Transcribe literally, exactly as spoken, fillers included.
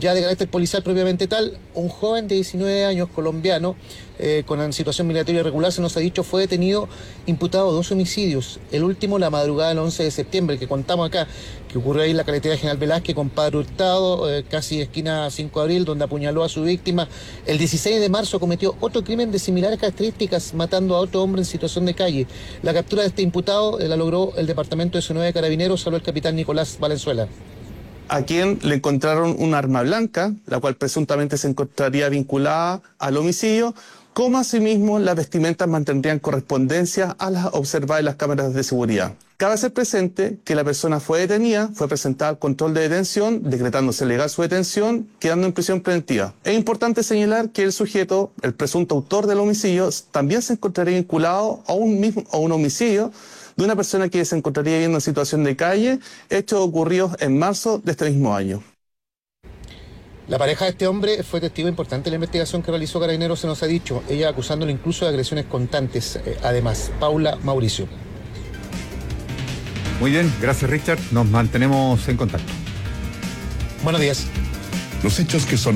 ya de carácter policial propiamente tal, un joven de diecinueve años, colombiano, eh, con situación migratoria irregular, se nos ha dicho, fue detenido, imputado de dos homicidios. El último, la madrugada del once de septiembre, que contamos acá, que ocurrió ahí en la carretera General Velázquez con Padre Hurtado, eh, casi esquina cinco de abril, donde apuñaló a su víctima. El dieciséis de marzo cometió otro crimen de similares características, matando a otro hombre en situación de calle. La captura de este imputado eh, la logró el Departamento de S nueve de Carabineros, habló el capitán Nicolás Valenzuela. A quien le encontraron un arma blanca, la cual presuntamente se encontraría vinculada al homicidio, como asimismo las vestimentas mantendrían correspondencia a las observadas en las cámaras de seguridad. Cabe hacer presente que la persona fue detenida, fue presentada al control de detención, decretándose legal su detención, quedando en prisión preventiva. Es importante señalar que el sujeto, el presunto autor del homicidio, también se encontraría vinculado a un, mismo, a un homicidio de una persona que se encontraría viviendo en situación de calle, hechos ocurridos en marzo de este mismo año. La pareja de este hombre fue testigo importante de la investigación que realizó Carabineros, se nos ha dicho, ella acusándolo incluso de agresiones constantes. Eh, además, Paula Mauricio. Muy bien, gracias Richard, nos mantenemos en contacto. Buenos días. Los hechos que son